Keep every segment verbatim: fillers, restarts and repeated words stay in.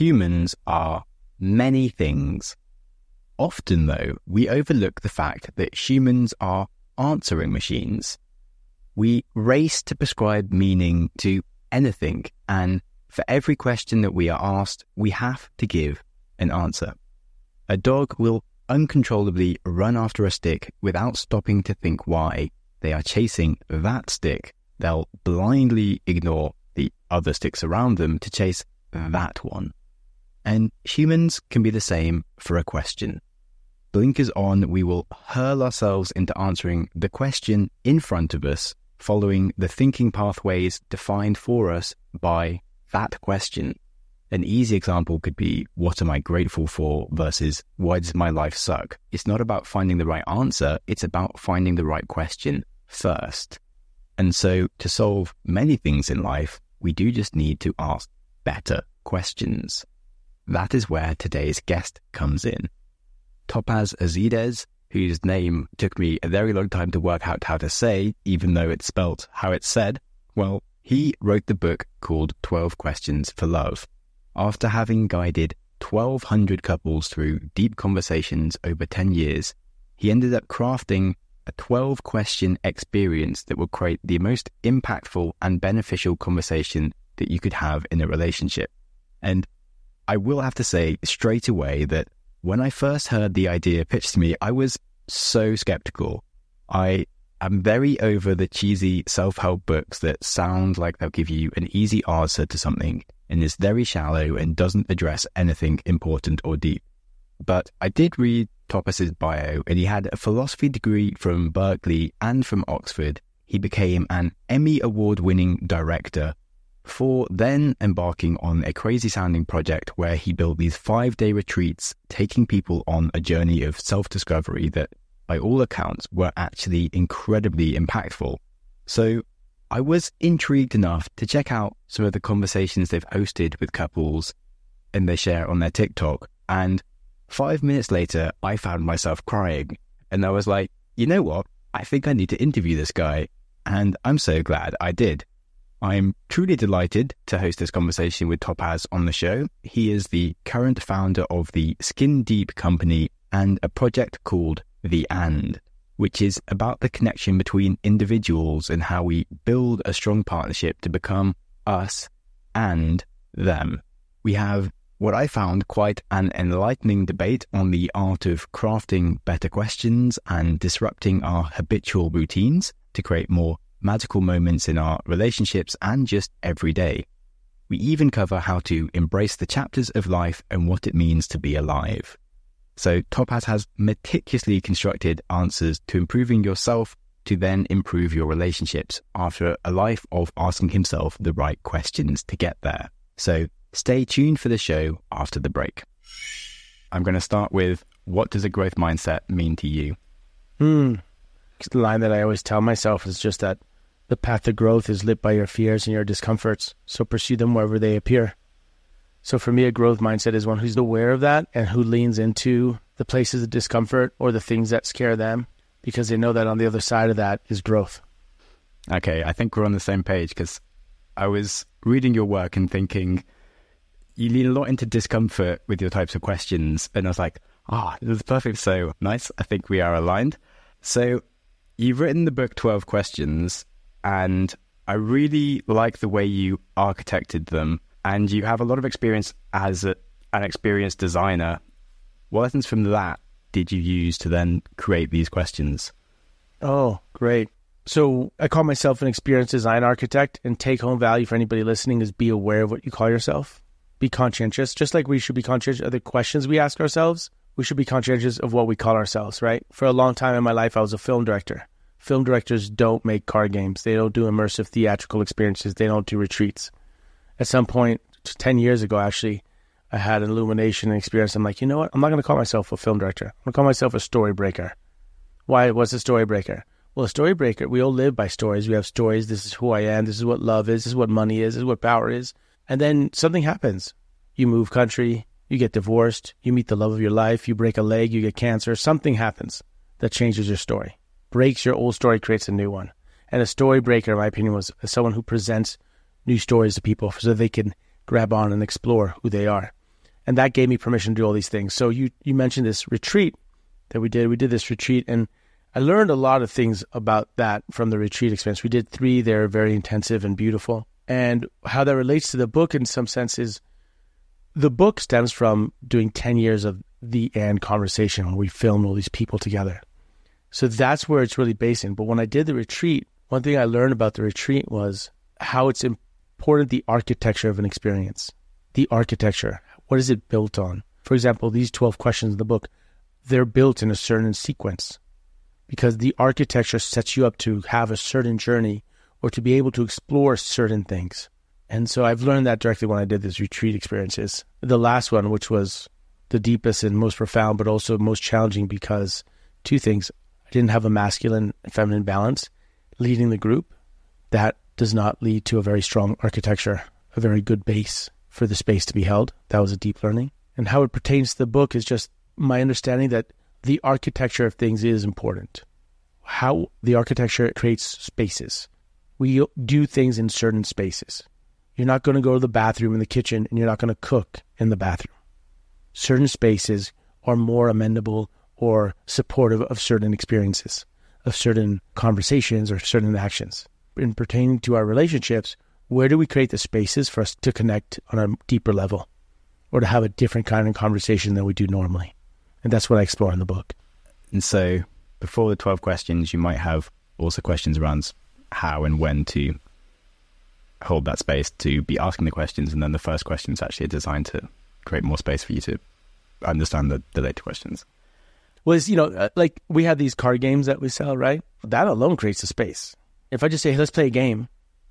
humans are many things. Often, though, we overlook the fact that humans are answering machines. We race to prescribe meaning to anything, and for every question that we are asked, we have to give an answer. A dog will uncontrollably run after a stick without stopping to think why. They are chasing that stick. They'll blindly ignore the other sticks around them to chase that one. And humans can be the same for a question. Blinkers on, we will hurl ourselves into answering the question in front of us, following the thinking pathways defined for us by that question. An easy example could be, what am I grateful for versus why does my life suck? It's not about finding the right answer, it's about finding the right question first. And so to solve many things in life, we do just need to ask better questions. That is where today's guest comes in. Topaz Azides, whose name took me a very long time to work out how to say, even though it's spelt how it's said, well, he wrote the book called twelve Questions for Love. After having guided twelve hundred couples through deep conversations over ten years, he ended up crafting a twelve-question experience that will create the most impactful and beneficial conversation that you could have in a relationship. And I will have to say straight away that when I first heard the idea pitched to me, I was so skeptical. I am very over the cheesy self-help books that sound like they'll give you an easy answer to something and is very shallow and doesn't address anything important or deep. But I did read Topaz's bio, and he had a philosophy degree from Berkeley and from Oxford. He became an Emmy Award-winning director before then embarking on a crazy-sounding project where he built these five-day retreats, taking people on a journey of self-discovery that, by all accounts, were actually incredibly impactful. So I was intrigued enough to check out some of the conversations they've hosted with couples and they share on their TikTok. And five minutes later, I found myself crying. And I was like, you know what? I think I need to interview this guy. And I'm so glad I did. I'm truly delighted to host this conversation with Topaz on the show. He is the current founder of the Skin Deep company and a project called The And, which is about the connection between individuals and how we build a strong partnership to become us and them. We have what I found quite an enlightening debate on the art of crafting better questions and disrupting our habitual routines to create more magical moments in our relationships and just every day. We even cover how to embrace the chapters of life and what it means to be alive. So Topaz has meticulously constructed answers to improving yourself to then improve your relationships after a life of asking himself the right questions to get there. So stay tuned for the show after the break. I'm going to start with, what does a growth mindset mean to you? Hmm. The line that I always tell myself is just that the path to growth is lit by your fears and your discomforts, so pursue them wherever they appear. So for me, a growth mindset is one who's aware of that and who leans into the places of discomfort or the things that scare them, because they know that on the other side of that is growth. Okay, I think we're on the same page, because I was reading your work and thinking you lean a lot into discomfort with your types of questions, and I was like, ah, oh, this is perfect. So nice. I think we are aligned. So you've written the book twelve Questions, and I really like the way you architected them, and you have a lot of experience as a, an experienced designer. What lessons from that did you use to then create these questions? Oh, great. So I call myself an experienced design architect, and take-home value for anybody listening is be aware of what you call yourself. Be conscientious. Just like we should be conscientious of the questions we ask ourselves, we should be conscientious of what we call ourselves, right? For a long time in my life, I was a film director. Film directors don't make card games. They don't do immersive theatrical experiences. They don't do retreats. At some point, ten years ago, actually, I had an illumination and experience. I'm like, you know what? I'm not going to call myself a film director. I'm going to call myself a story breaker. Why? What's a story breaker? Well, a story breaker, we all live by stories. We have stories. This is who I am. This is what love is. This is what money is. This is what power is. And then something happens. You move country. You get divorced. You meet the love of your life. You break a leg. You get cancer. Something happens that changes your story. Breaks your old story, creates a new one. And a story breaker, in my opinion, was someone who presents new stories to people so they can grab on and explore who they are. And that gave me permission to do all these things. So you, you mentioned this retreat that we did. We did this retreat, and I learned a lot of things about that from the retreat experience. We did three. They're very intensive and beautiful. And how that relates to the book in some sense is the book stems from doing ten years of the And conversation where we filmed all these people together. So that's where it's really based in. But when I did the retreat, one thing I learned about the retreat was how it's important, the architecture of an experience. The architecture. What is it built on? For example, these twelve questions in the book, they're built in a certain sequence because the architecture sets you up to have a certain journey or to be able to explore certain things. And so I've learned that directly when I did this retreat experiences. The last one, which was the deepest and most profound, but also most challenging because two things. I didn't have a masculine and feminine balance leading the group. That does not lead to a very strong architecture, a very good base for the space to be held. That was a deep learning. And how it pertains to the book is just my understanding that the architecture of things is important. How the architecture creates spaces. We do things in certain spaces. You're not going to go to the bathroom in the kitchen and you're not going to cook in the bathroom. Certain spaces are more amenable or supportive of certain experiences, of certain conversations or certain actions. In pertaining to our relationships, where do we create the spaces for us to connect on a deeper level or to have a different kind of conversation than we do normally? And that's what I explore in the book. And so before the twelve questions, you might have also questions around how and when to hold that space to be asking the questions. And then the first question is actually designed to create more space for you to understand the, the later questions. Well, it's, you know, like we have these card games that we sell, right? That alone creates a space. If I just say, hey, let's play a game.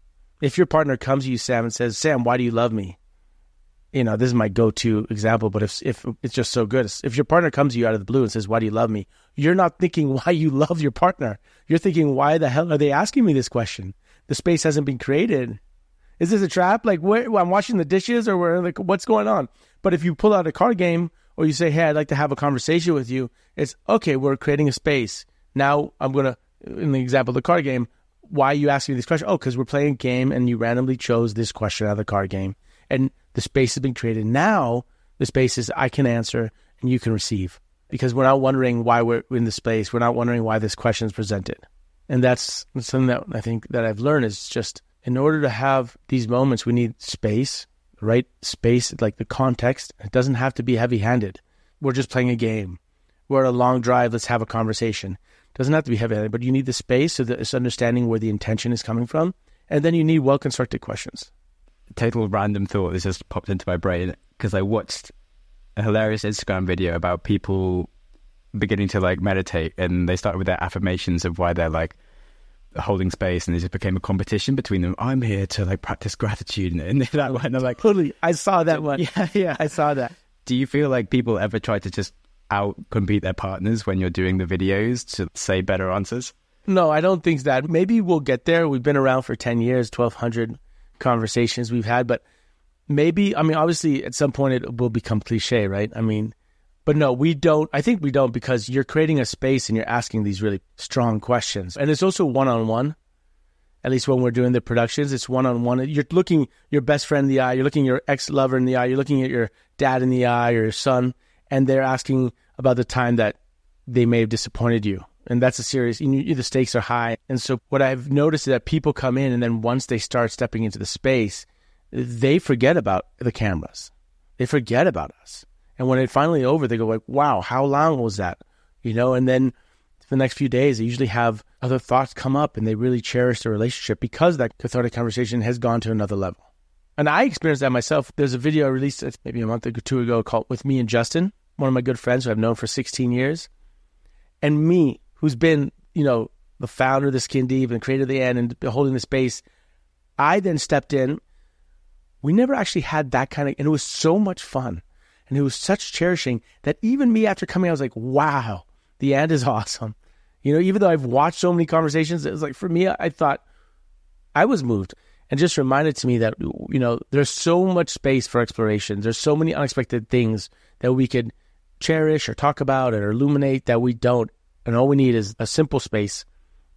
If your partner comes to you, Sam, and says, Sam, why do you love me? You know, this is my go-to example, but if if it's just so good. If your partner comes to you out of the blue and says, why do you love me? You're not thinking why you love your partner. You're thinking, why the hell are they asking me this question? The space hasn't been created. Is this a trap? Like, where, I'm washing the dishes or where, like, what's going on? But if you pull out a card game or you say, hey, I'd like to have a conversation with you, it's, okay, we're creating a space. Now I'm going to, in the example of the card game, why are you asking me this question? Oh, because we're playing a game and you randomly chose this question out of the card game. And the space has been created. Now the space is I can answer and you can receive. Because we're not wondering why we're in the space. We're not wondering why this question is presented. And that's something that I think that I've learned is just in order to have these moments, we need space, right? Space, like the context. It doesn't have to be heavy-handed. We're just playing a game. We're on a long drive. Let's have a conversation. It doesn't have to be heavy-handed, but you need the space so that it's understanding where the intention is coming from. And then you need well-constructed questions. Total random thought. This just popped into my brain because I watched a hilarious Instagram video about people beginning to like meditate, and they started with their affirmations of why they're like holding space, and it just became a competition between them. I'm here to like practice gratitude, and, and that one. And I'm like, totally. I saw that one. Yeah, yeah, I saw that. Do you feel like people ever try to just out compete their partners when you're doing the videos to say better answers? No, I don't think that. Maybe we'll get there. We've been around for ten years, twelve hundred conversations we've had, but maybe, I mean, obviously at some point it will become cliche, right? I mean, but no, we don't. I think we don't, because you're creating a space and you're asking these really strong questions. And it's also one-on-one, at least when we're doing the productions, it's one-on-one. You're looking your best friend in the eye, you're looking your ex-lover in the eye, you're looking at your dad in the eye or your son, and they're asking about the time that they may have disappointed you. And that's a serious, you, the stakes are high. And so what I've noticed is that people come in, and then once they start stepping into the space, they forget about the cameras. They forget about us. And when it's finally over, they go like, wow, how long was that? You know, and then for the next few days, they usually have other thoughts come up, and they really cherish the relationship because that cathartic conversation has gone to another level. And I experienced that myself. There's a video I released maybe a month or two ago called With Me and Justin, one of my good friends who I've known for sixteen years. And me, who's been, you know, the founder of the Skin Deep and creator of the End and holding the space, I then stepped in. We never actually had that kind of, and it was so much fun. And it was such cherishing that even me after coming, I was like, wow, the End is awesome. You know, even though I've watched so many conversations, it was like, for me, I thought I was moved, and just reminded to me that, you know, there's so much space for exploration. There's so many unexpected things that we could cherish or talk about or illuminate that we don't. And all we need is a simple space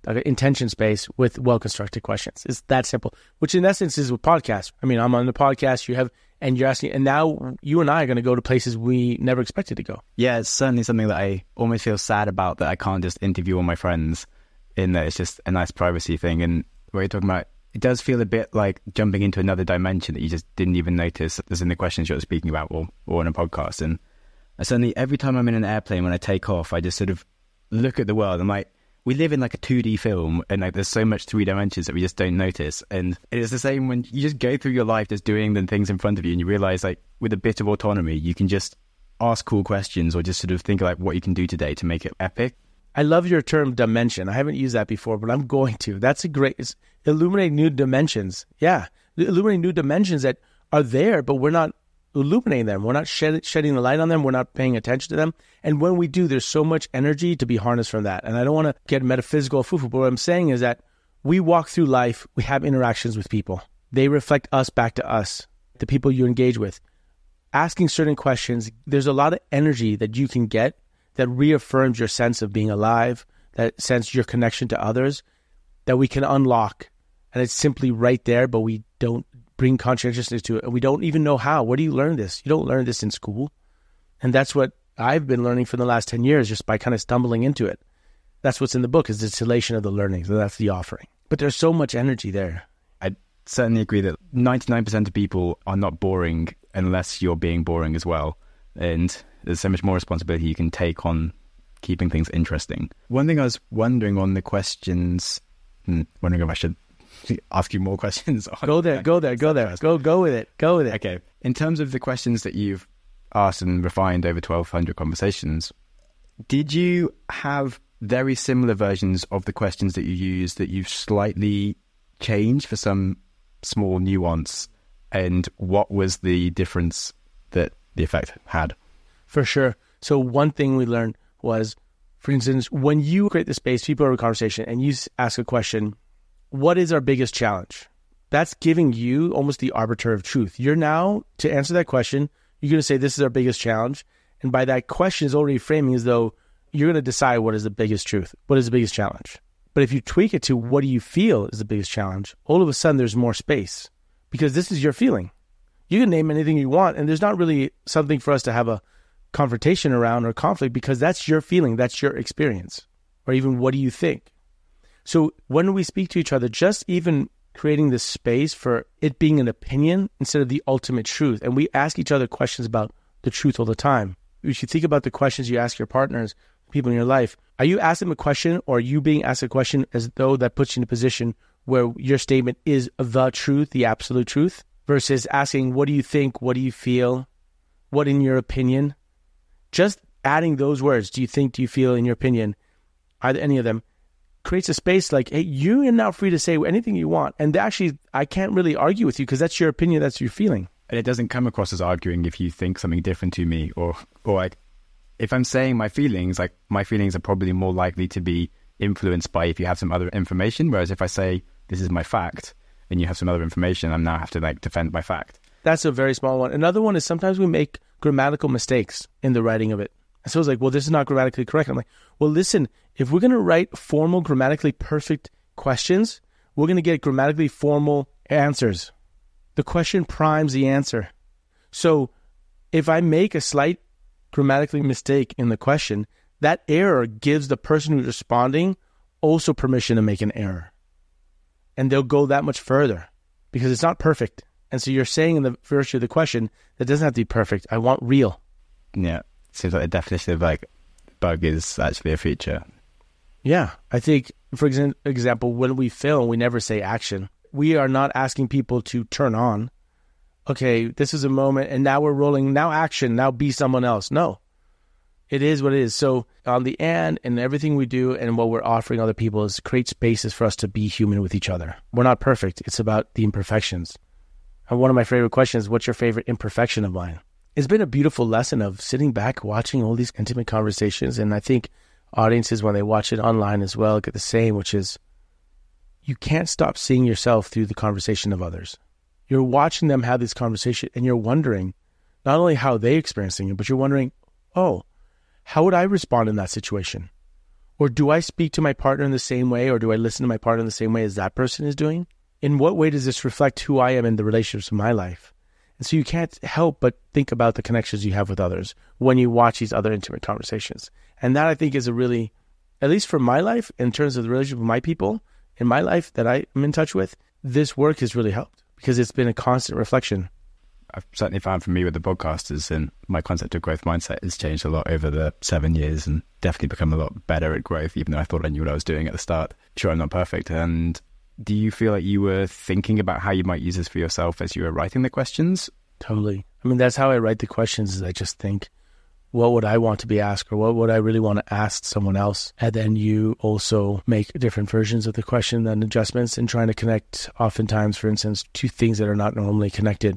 like an intention space with well-constructed questions. It's that simple, which in essence is with podcasts. I mean, I'm on the podcast, you have, and you're asking, and now you and I are going to go to places we never expected to go. Yeah, it's certainly something that I almost feel sad about, that I can't just interview all my friends, in that it's just a nice privacy thing. And what you're talking about, it does feel a bit like jumping into another dimension that you just didn't even notice as in the questions you're speaking about, or, or on a podcast. And I certainly, every time I'm in an airplane, when I take off, I just sort of look at the world. I'm like, we live in like a two D film, and like there's so much three dimensions that we just don't notice. And it is the same when you just go through your life just doing the things in front of you, and you realize, like, with a bit of autonomy, you can just ask cool questions, or just sort of think like what you can do today to make it epic. I love your term dimension. I haven't used that before, but I'm going to. That's a great, it's illuminating new dimensions. Yeah, illuminating new dimensions that are there, but we're not illuminating them. We're not shed, shedding the light on them. We're not paying attention to them. And when we do, there's so much energy to be harnessed from that. And I don't want to get metaphysical, foo-foo, but what I'm saying is that we walk through life, we have interactions with people. They reflect us back to us, the people you engage with. Asking certain questions, there's a lot of energy that you can get that reaffirms your sense of being alive, that sense your connection to others, that we can unlock. And it's simply right there, but we don't bring conscientiousness to it. And we don't even know how. Where do you learn this? You don't learn this in school. And that's what I've been learning for the last ten years, just by kind of stumbling into it. That's what's in the book, is the distillation of the learning. So that's the offering. But there's so much energy there. I certainly agree that ninety-nine percent of people are not boring unless you're being boring as well. And there's so much more responsibility you can take on keeping things interesting. One thing I was wondering on the questions, hmm, wondering if I should ask you more questions. On, go there, go there, go there. Go, go with it, go with it. Okay. In terms of the questions that you've asked and refined over twelve hundred conversations, did you have very similar versions of the questions that you use that you've slightly changed for some small nuance? And what was the difference that the effect had? For sure. So one thing we learned was, for instance, when you create the space, people are in a conversation, and you ask a question, what is our biggest challenge? That's giving you almost the arbiter of truth. You're now, to answer that question, you're going to say, this is our biggest challenge. And by that question is already framing as though you're going to decide what is the biggest truth, what is the biggest challenge. But if you tweak it to what do you feel is the biggest challenge, all of a sudden there's more space, because this is your feeling. You can name anything you want, and there's not really something for us to have a confrontation around or conflict, because that's your feeling, that's your experience, or even what do you think? So when we speak to each other, just even creating this space for it being an opinion instead of the ultimate truth, and we ask each other questions about the truth all the time. You should think about the questions you ask your partners, people in your life. Are you asking them a question, or are you being asked a question as though that puts you in a position where your statement is the truth, the absolute truth, versus asking, what do you think? What do you feel? What in your opinion? Just adding those words, do you think, do you feel, in your opinion, either any of them, creates a space like, hey, you are now free to say anything you want. And actually, I can't really argue with you, because that's your opinion, that's your feeling. And it doesn't come across as arguing if you think something different to me, or, or like, if I'm saying my feelings, like my feelings are probably more likely to be influenced by if you have some other information. Whereas if I say, this is my fact, and you have some other information, I now have to like defend my fact. That's a very small one. Another one is sometimes we make grammatical mistakes in the writing of it. So it's like, well, this is not grammatically correct. I'm like, well, listen, if we're going to write formal, grammatically perfect questions, we're going to get grammatically formal answers. The question primes the answer. So if I make a slight grammatically mistake in the question, that error gives the person who's responding also permission to make an error. And they'll go that much further, because it's not perfect. And so you're saying in the virtue of the question, that doesn't have to be perfect. I want real. Yeah. Seems like the definition of like bug is actually a feature. Yeah. I think, for example, when we film, we never say action. We are not asking people to turn on. Okay, this is a moment, and now we're rolling. Now action. Now be someone else. No. It is what it is. So on the end, and everything we do and what we're offering other people is create spaces for us to be human with each other. We're not perfect. It's about the imperfections. And one of my favorite questions, what's your favorite imperfection of mine? It's been a beautiful lesson of sitting back, watching all these intimate conversations. And I think audiences, when they watch it online as well, get the same, which is you can't stop seeing yourself through the conversation of others. You're watching them have this conversation, and you're wondering not only how they're experiencing it, but you're wondering, oh, how would I respond in that situation? Or do I speak to my partner in the same way, or do I listen to my partner in the same way as that person is doing? In what way does this reflect who I am in the relationships of my life? And so you can't help but think about the connections you have with others when you watch these other intimate conversations. And that, I think, is a really, at least for my life, in terms of the relationship with my people in my life that I am in touch with, this work has really helped because it's been a constant reflection. I've certainly found for me with the podcasters, and my concept of growth mindset has changed a lot over the seven years and definitely become a lot better at growth, even though I thought I knew what I was doing at the start. Sure, I'm not perfect. And do you feel like you were thinking about how you might use this for yourself as you were writing the questions? Totally. I mean, that's how I write the questions, is I just think, what would I want to be asked, or what would I really want to ask someone else? And then you also make different versions of the question and adjustments and trying to connect, oftentimes, for instance, two things that are not normally connected.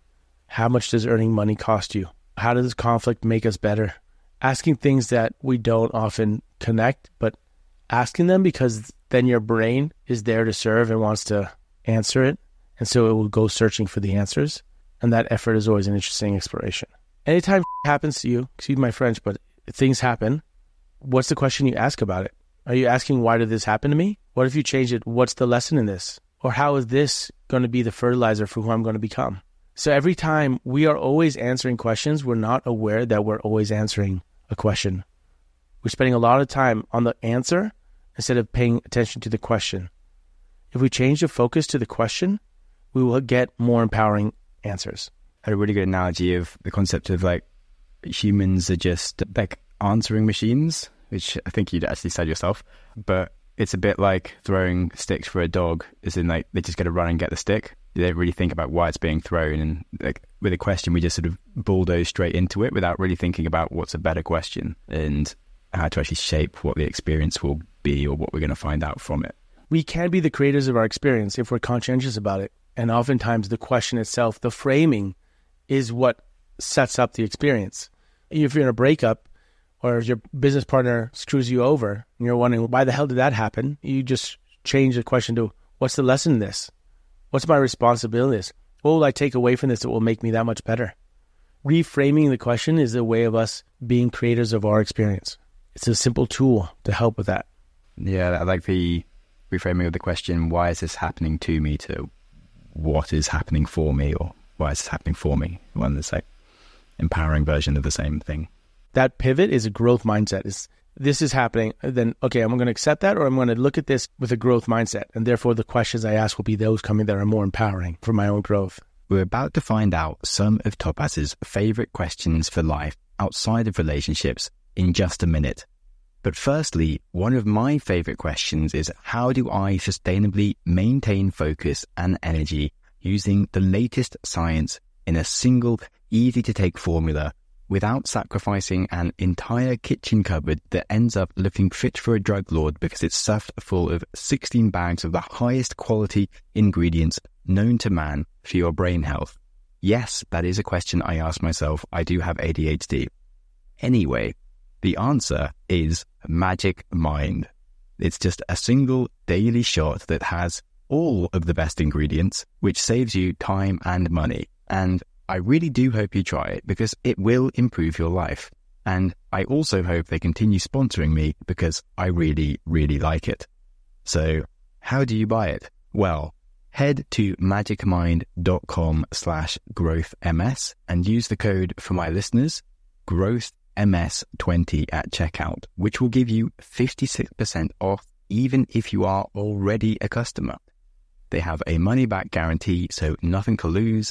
How much does earning money cost you? How does conflict make us better? Asking things that we don't often connect, but asking them because then your brain is there to serve and wants to answer it. And so it will go searching for the answers. And that effort is always an interesting exploration. Anytime happens to you, excuse my French, but things happen, what's the question you ask about it? Are you asking, why did this happen to me? What if you change it? What's the lesson in this? Or how is this going to be the fertilizer for who I'm going to become? So every time we are always answering questions, we're not aware that we're always answering a question. We're spending a lot of time on the answer instead of paying attention to the question. If we change the focus to the question, we will get more empowering answers. A really good analogy of the concept of like humans are just like answering machines, which I think you'd actually said yourself, but it's a bit like throwing sticks for a dog, as in like they just got to run and get the stick. They don't really think about why it's being thrown, and like with a question we just sort of bulldoze straight into it without really thinking about what's a better question and how to actually shape what the experience will be or what we're going to find out from it. We can be the creators of our experience if we're conscientious about it. And oftentimes the question itself, the framing, is what sets up the experience. If you're in a breakup or your business partner screws you over and you're wondering, why the hell did that happen? You just change the question to, what's the lesson in this? What's my responsibility in this? What will I take away from this that will make me that much better? Reframing the question is a way of us being creators of our experience. It's a simple tool to help with that. Yeah, I like the reframing of the question, why is this happening to me, to what is happening for me, or why is this happening for me? One that's like empowering version of the same thing. That pivot is a growth mindset. It's, this is happening, then, okay, I'm going to accept that, or I'm going to look at this with a growth mindset. And therefore, the questions I ask will be those coming that are more empowering for my own growth. We're about to find out some of Topaz's favorite questions for life outside of relationships in just a minute. But firstly, one of my favorite questions is, how do I sustainably maintain focus and energy using the latest science in a single, easy-to-take formula without sacrificing an entire kitchen cupboard that ends up looking fit for a drug lord because it's stuffed full of sixteen bags of the highest quality ingredients known to man for your brain health? Yes, that is a question I ask myself. I do have A D H D. Anyway, the answer is Magic Mind. It's just a single daily shot that has all of the best ingredients, which saves you time and money. And I really do hope you try it because it will improve your life. And I also hope they continue sponsoring me because I really, really like it. So how do you buy it? Well, head to magicmind.com slash growthms and use the code for my listeners, growth M S twenty at checkout, which will give you fifty-six percent off even if you are already a customer. They have a money-back guarantee, so nothing to lose.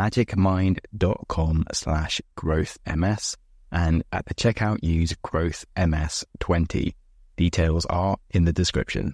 magicmind.com slash growthms, and at the checkout use growth M S twenty. Details are in the description.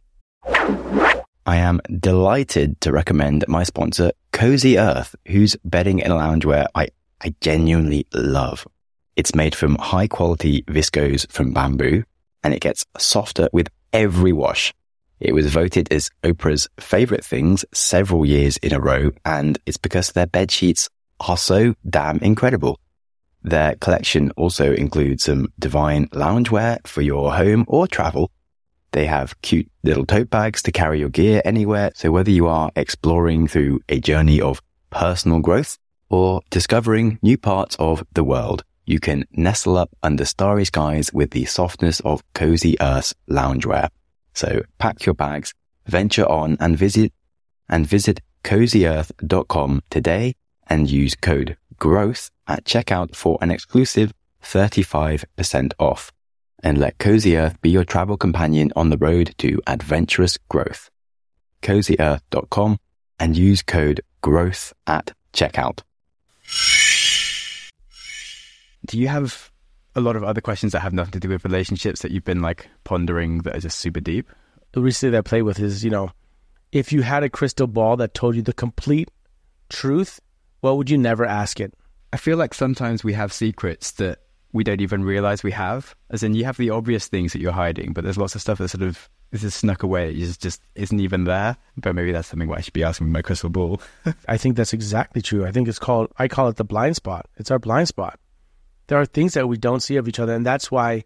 I am delighted to recommend my sponsor, Cozy Earth, whose bedding and loungewear I, I genuinely love. It's made from high-quality viscose from bamboo, and it gets softer with every wash. It was voted as Oprah's favorite things several years in a row, and it's because their bed sheets are so damn incredible. Their collection also includes some divine loungewear for your home or travel. They have cute little tote bags to carry your gear anywhere, so whether you are exploring through a journey of personal growth or discovering new parts of the world, you can nestle up under starry skies with the softness of Cozy Earth's loungewear. So pack your bags, venture on and visit and visit cozy earth dot com today and use code GROWTH at checkout for an exclusive thirty-five percent off. And let Cozy Earth be your travel companion on the road to adventurous growth. cozy earth dot com and use code GROWTH at checkout. Do you have a lot of other questions that have nothing to do with relationships that you've been like pondering that are just super deep? The recently that I play with is, you know, if you had a crystal ball that told you the complete truth, what would you never ask it? I feel like sometimes we have secrets that we don't even realize we have. As in, you have the obvious things that you're hiding, but there's lots of stuff that sort of is just snuck away. It just, just isn't even there. But maybe that's something what I should be asking my crystal ball. I think that's exactly true. I think it's called, I call it the blind spot. It's our blind spot. There are things that we don't see of each other. And that's why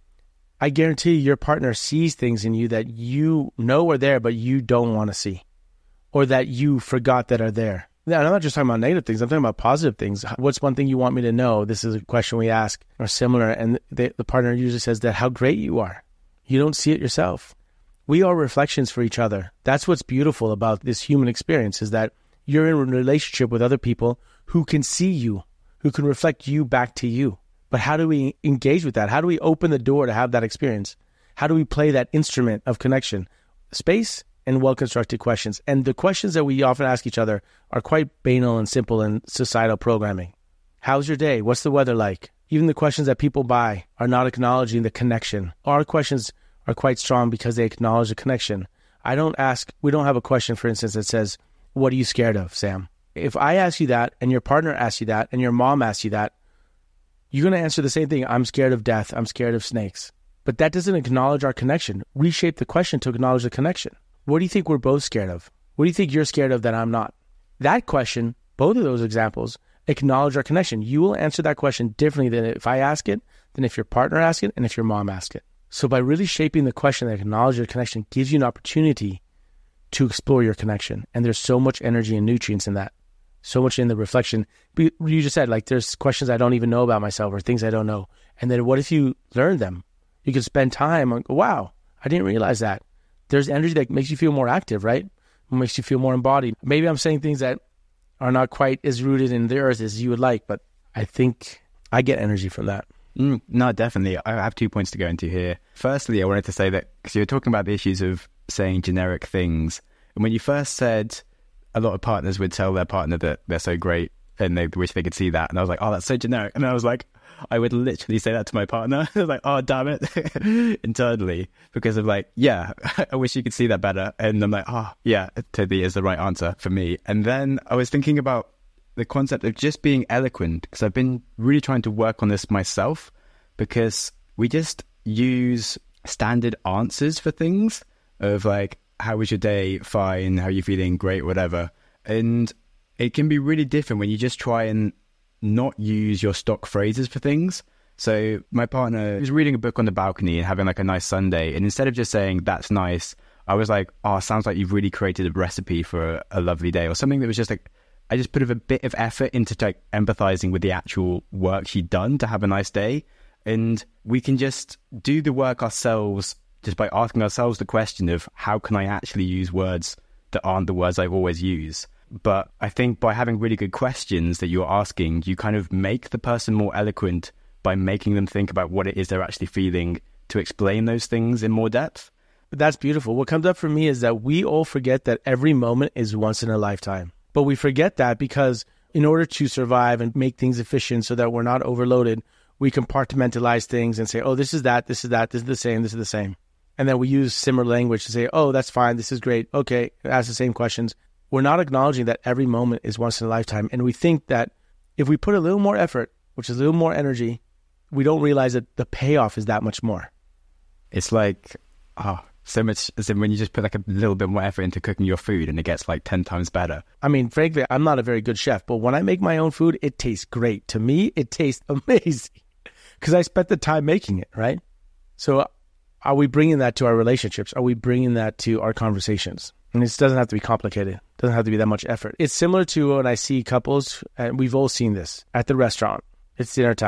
I guarantee your partner sees things in you that you know are there, but you don't want to see, or that you forgot that are there. Now, I'm not just talking about negative things. I'm talking about positive things. What's one thing you want me to know? This is a question we ask, or similar. And the, the partner usually says that how great you are. You don't see it yourself. We are reflections for each other. That's what's beautiful about this human experience, is that you're in a relationship with other people who can see you, who can reflect you back to you. But how do we engage with that? How do we open the door to have that experience? How do we play that instrument of connection? Space and well-constructed questions. And the questions that we often ask each other are quite banal and simple in societal programming. How's your day? What's the weather like? Even the questions that people buy are not acknowledging the connection. Our questions are quite strong because they acknowledge the connection. I don't ask, we don't have a question, for instance, that says, what are you scared of, Sam? If I ask you that, and your partner asks you that, and your mom asks you that, you're going to answer the same thing. I'm scared of death. I'm scared of snakes. But that doesn't acknowledge our connection. Reshape the question to acknowledge the connection. What do you think we're both scared of? What do you think you're scared of that I'm not? That question, both of those examples, acknowledge our connection. You will answer that question differently than if I ask it, than if your partner asks it, and if your mom asks it. So by really shaping the question that acknowledges your connection gives you an opportunity to explore your connection. And there's so much energy and nutrients in that. So much in the reflection. You just said, like, there's questions I don't even know about myself or things I don't know. And then what if you learn them? You could spend time on, wow, I didn't realize that. There's energy that makes you feel more active, right? It makes you feel more embodied. Maybe I'm saying things that are not quite as rooted in the earth as you would like, but I think I get energy from that. Mm, no, definitely. I have two points to go into here. Firstly, I wanted to say that, because you were talking about the issues of saying generic things. And when you first said a lot of partners would tell their partner that they're so great and they wish they could see that. And I was like, oh, that's so generic. And I was like, I would literally say that to my partner. I was like, oh, damn it, internally, because of like, yeah, I wish you could see that better. And I'm like, oh, yeah, it totally is the right answer for me. And then I was thinking about the concept of just being eloquent, because I've been really trying to work on this myself, because we just use standard answers for things of like, how was your day? Fine. How are you feeling? Great, whatever. And it can be really different when you just try and not use your stock phrases for things. So my partner was reading a book on the balcony and having like a nice Sunday. And instead of just saying, that's nice, I was like, oh, sounds like you've really created a recipe for a, a lovely day, or something that was just like, I just put a bit of effort into like empathizing with the actual work she'd done to have a nice day. And we can just do the work ourselves just by asking ourselves the question of how can I actually use words that aren't the words I always use. But I think by having really good questions that you're asking, you kind of make the person more eloquent by making them think about what it is they're actually feeling to explain those things in more depth. But that's beautiful. What comes up for me is that we all forget that every moment is once in a lifetime. But we forget that because in order to survive and make things efficient so that we're not overloaded, we compartmentalize things and say, oh, this is that, this is that, this is the same, this is the same. And then we use similar language to say, oh, that's fine, this is great, okay, ask the same questions. We're not acknowledging that every moment is once in a lifetime. And we think that if we put a little more effort, which is a little more energy, we don't realize that the payoff is that much more. It's like, oh, so much as in when you just put like a little bit more effort into cooking your food and it gets like ten times better. I mean, frankly, I'm not a very good chef, but when I make my own food, it tastes great. To me, it tastes amazing because I spent the time making it, right? So are we bringing that to our relationships? Are we bringing that to our conversations? And this doesn't have to be complicated. It doesn't have to be that much effort. It's similar to when I see couples, and we've all seen this, at the restaurant. It's dinner time.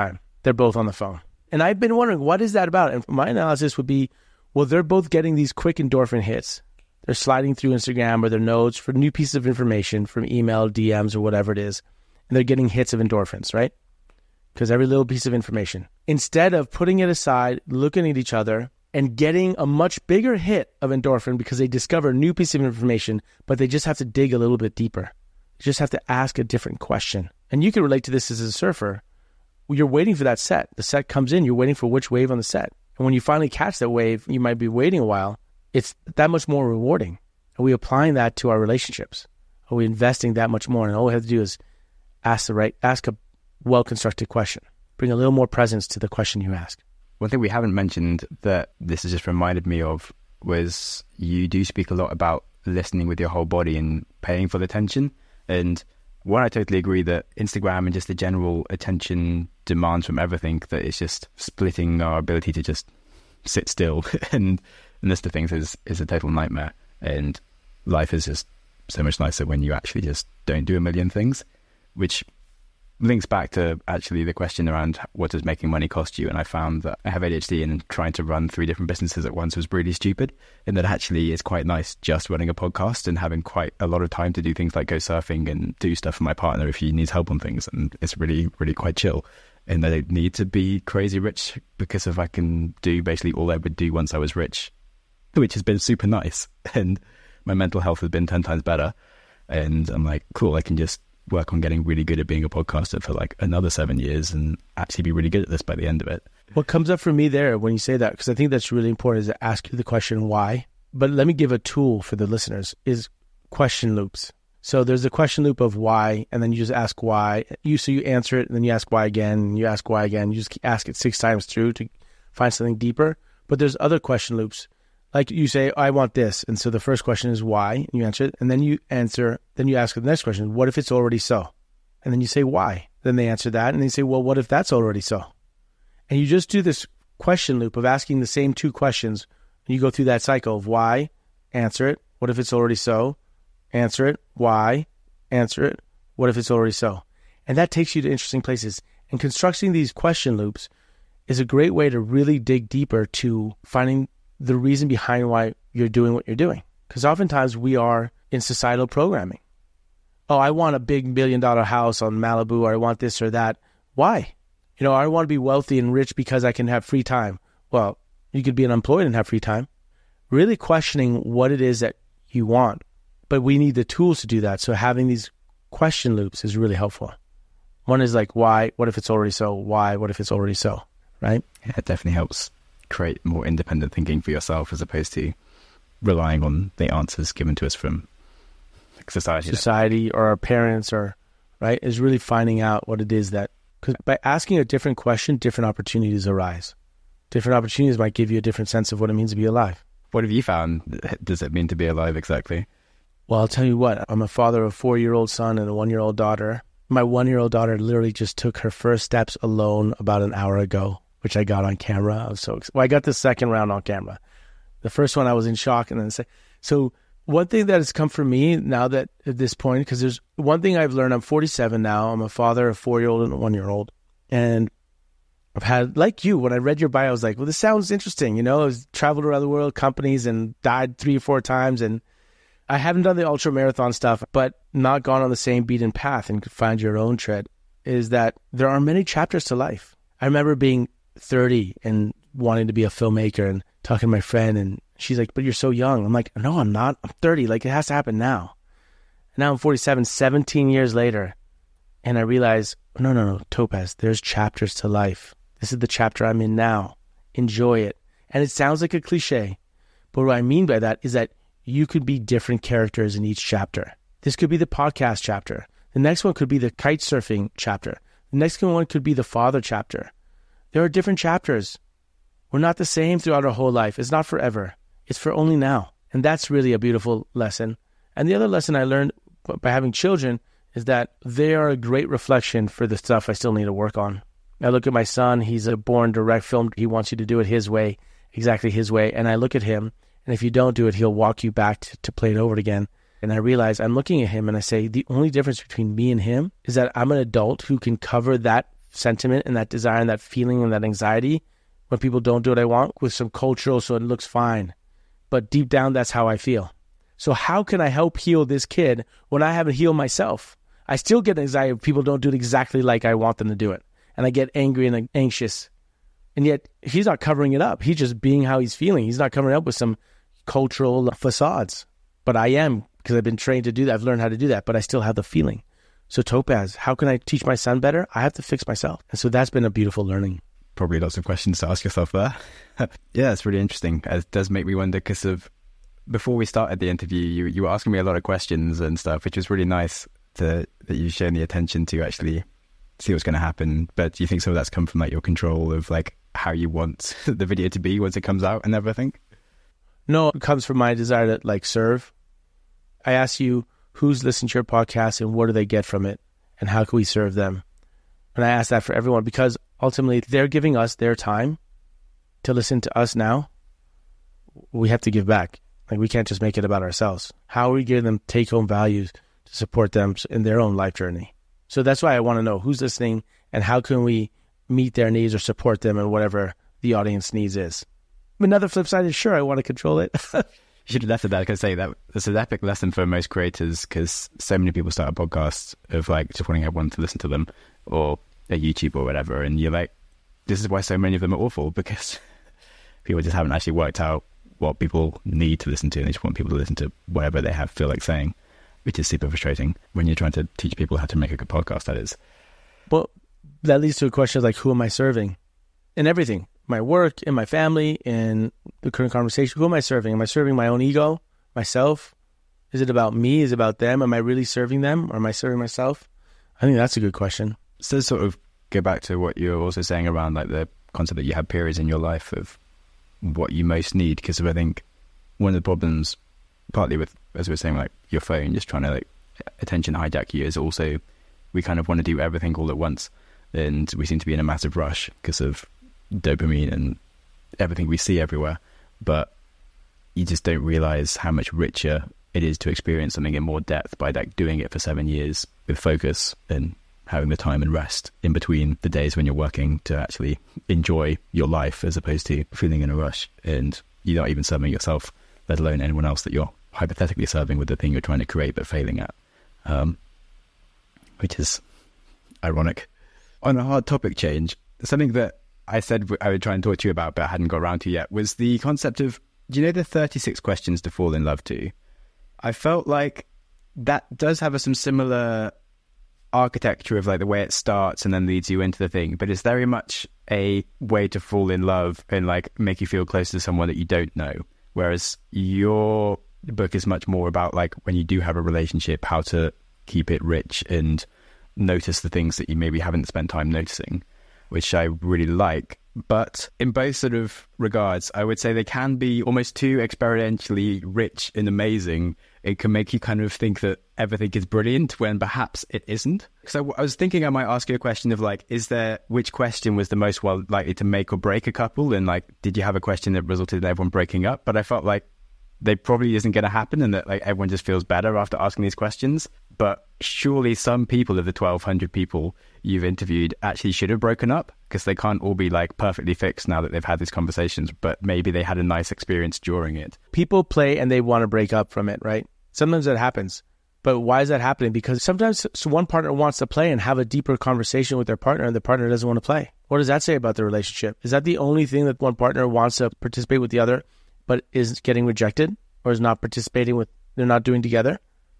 they're both on the phone. And I've been wondering, what is that about? And my analysis would be, well, they're both getting these quick endorphin hits. They're sliding through Instagram or their notes for new pieces of information from email, D Ms, or whatever it is. And they're getting hits of endorphins, right? Because every little piece of information. Instead of putting it aside, looking at each other, and getting a much bigger hit of endorphin because they discover a new piece of information, but they just have to dig a little bit deeper. You just have to ask a different question. And you can relate to this as a surfer. You're waiting for that set. The set comes in, you're waiting for which wave on the set. And when you finally catch that wave, you might be waiting a while. It's that much more rewarding. Are we applying that to our relationships? Are we investing that much more? And all we have to do is ask the right, ask a well-constructed question. Bring a little more presence to the question you ask. One thing we haven't mentioned that this has just reminded me of was you do speak a lot about listening with your whole body and paying full attention. And one, I totally agree that Instagram and just the general attention demands from everything, that it's just splitting our ability to just sit still and, and list of things is, is a total nightmare. And life is just so much nicer when you actually just don't do a million things, which links back to actually the question around what does making money cost you. And I found that I have A D H D and trying to run three different businesses at once was really stupid, and that actually is quite nice just running a podcast and having quite a lot of time to do things like go surfing and do stuff for my partner if he needs help on things. And it's really, really quite chill. And I don't need to be crazy rich because if I can do basically all I would do once I was rich, which has been super nice. And my mental health has been ten times better. And I'm like, cool, I can just work on getting really good at being a podcaster for like another seven years and actually be really good at this by the end of it. What comes up for me there when you say that, because I think that's really important, is to ask you the question why. But let me give a tool for the listeners, is question loops. So there's a question loop of why, and then you just ask why. You So you answer it, and then you ask why again, and you ask why again. You just ask it six times through to find something deeper. But there's other question loops. Like you say, I want this. And so the first question is why, and you answer it. And then you answer, then you ask the next question, what if it's already so? And then you say, why? Then they answer that. And they say, well, what if that's already so? And you just do this question loop of asking the same two questions. And you go through that cycle of why, answer it. What if it's already so? Answer it. Why? Answer it. What if it's already so? And that takes you to interesting places. And constructing these question loops is a great way to really dig deeper to finding the reason behind why you're doing what you're doing. Because oftentimes we are in societal programming. Oh, I want a big million dollar house on Malibu, or I want this or that. Why? You know, I want to be wealthy and rich because I can have free time. Well, you could be unemployed and have free time. Really questioning what it is that you want. But we need the tools to do that. So having these question loops is really helpful. One is like, why? What if it's already so? Why? What if it's already so? Right? Yeah, it definitely helps create more independent thinking for yourself as opposed to relying on the answers given to us from society. Society or our parents, or, right, is really finding out what it is that, because by asking a different question, different opportunities arise. Different opportunities might give you a different sense of what it means to be alive. What have you found does it mean to be alive exactly? Well, I'll tell you what, I'm a father of a four-year-old son and a one-year-old daughter. My one-year-old daughter literally just took her first steps alone about an hour ago, which I got on camera. I was so excited. Well, I got the second round on camera. The first one I was in shock, and then say, so one thing that has come for me now that at this point, because there's one thing I've learned. I'm forty-seven now. I'm a father of a four-year-old and a one-year-old, and I've had, like you, when I read your bio, I was like, well, this sounds interesting. You know, I've traveled around the world, companies, and died three or four times, and I haven't done the ultra marathon stuff, but not gone on the same beaten path and could find your own tread. Is that there are many chapters to life. I remember being thirty and wanting to be a filmmaker and talking to my friend, and she's like, but you're so young. I'm like, no, I'm not. I'm thirty. Like, it has to happen now. And now I'm forty-seven, seventeen years later. And I realize, no, no, no, Topaz, there's chapters to life. This is the chapter I'm in now. Enjoy it. And it sounds like a cliche, but what I mean by that is that you could be different characters in each chapter. This could be the podcast chapter. The next one could be the kite surfing chapter. The next one could be the father chapter. There are different chapters. We're not the same throughout our whole life. It's not forever. It's for only now. And that's really a beautiful lesson. And the other lesson I learned by having children is that they are a great reflection for the stuff I still need to work on. I look at my son. He's a born direct film. He wants you to do it his way, exactly his way. And I look at him, and if you don't do it, he'll walk you back to, to play it over again. And I realize I'm looking at him and I say, the only difference between me and him is that I'm an adult who can cover that sentiment and that desire and that feeling and that anxiety when people don't do what I want with some cultural, so it looks fine. But deep down, that's how I feel. So how can I help heal this kid when I haven't healed myself? I still get anxiety if people don't do it exactly like I want them to do it. And I get angry and anxious. And yet he's not covering it up. He's just being how he's feeling. He's not covering it up with some cultural facades. But I am, because I've been trained to do that. I've learned how to do that, but I still have the feeling. So Topaz, how can I teach my son better? I have to fix myself. And so that's been a beautiful learning. Probably lots of questions to ask yourself there. Yeah, it's really interesting. It does make me wonder because of, before we started the interview, you, you were asking me a lot of questions and stuff, which was really nice to, that you've shown the attention to actually see what's going to happen. But do you think some of that's come from like your control of like how you want the video to be once it comes out and everything? No, it comes from my desire to like serve. I ask you, who's listening to your podcast and what do they get from it? And how can we serve them? And I ask that for everyone because ultimately they're giving us their time to listen to us now. We have to give back. Like we can't just make it about ourselves. How are we giving them take-home values to support them in their own life journey? So that's why I want to know who's listening and how can we meet their needs or support them in whatever the audience needs is. Another flip side is sure, I want to control it. You should have left it there because I say that it's an epic lesson for most creators because so many people start a podcast of like just wanting everyone to listen to them or a YouTube or whatever. And you're like, this is why so many of them are awful because people just haven't actually worked out what people need to listen to. And they just want people to listen to whatever they have feel like saying, which is super frustrating when you're trying to teach people how to make a good podcast, that is. Well, that leads to a question of like, who am I serving? In everything, my work, in my family, in the current conversation, who am I serving? Am I serving my own ego, myself? Is it about me? Is it about them? Am I really serving them or am I serving myself? I think that's a good question. So sort of go back to what you were also saying around like the concept that you have periods in your life of what you most need, because I think one of the problems partly with, as we were saying, like your phone just trying to like attention hijack you is also we kind of want to do everything all at once and we seem to be in a massive rush because of dopamine and everything we see everywhere, but you just don't realize how much richer it is to experience something in more depth by like doing it for seven years with focus and having the time and rest in between the days when you're working to actually enjoy your life as opposed to feeling in a rush and you're not even serving yourself, let alone anyone else that you're hypothetically serving with the thing you're trying to create but failing at, um, which is ironic. On a hard topic change, something that I said I would try and talk to you about but I hadn't got around to yet was the concept of, do you know the thirty-six questions to fall in love to? I felt like that does have a, some similar architecture of like the way it starts and then leads you into the thing, but it's very much a way to fall in love and like make you feel close to someone that you don't know. Whereas your book is much more about like when you do have a relationship, how to keep it rich and notice the things that you maybe haven't spent time noticing, which I really like. But in both sort of regards, I would say they can be almost too experientially rich and amazing. It can make you kind of think that everything is brilliant when perhaps it isn't. So I was thinking I might ask you a question of like, is there, which question was the most well likely to make or break a couple? And like, did you have a question that resulted in everyone breaking up? But I felt like they probably isn't going to happen and that like everyone just feels better after asking these questions. But surely some people of the twelve hundred people you've interviewed actually should have broken up because they can't all be like perfectly fixed now that they've had these conversations, but maybe they had a nice experience during it. People play and they want to break up from it, right? Sometimes that happens. But why is that happening? Because sometimes one partner wants to play and have a deeper conversation with their partner and the partner doesn't want to play. What does that say about the relationship? Is that the only thing that one partner wants to participate with the other but is getting rejected or is not participating with, they're not doing together?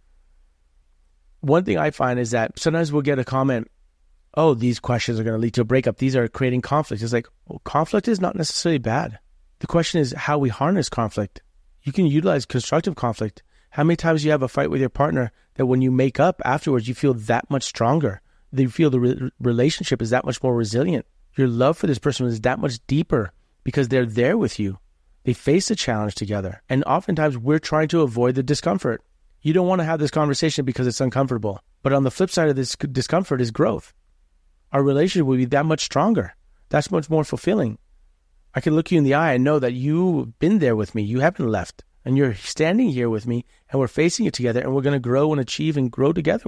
One thing I find is that sometimes we'll get a comment, oh, these questions are going to lead to a breakup. These are creating conflict. It's like, well, conflict is not necessarily bad. The question is how we harness conflict. You can utilize constructive conflict. How many times do you have a fight with your partner that when you make up afterwards, you feel that much stronger? That you feel the re- relationship is that much more resilient. Your love for this person is that much deeper because they're there with you. They face the challenge together. And oftentimes we're trying to avoid the discomfort. You don't want to have this conversation because it's uncomfortable. But on the flip side of this discomfort is growth. Our relationship will be that much stronger. That's much more fulfilling. I can look you in the eye and know that you've been there with me. You haven't left. And you're standing here with me and we're facing it together and we're going to grow and achieve and grow together with it.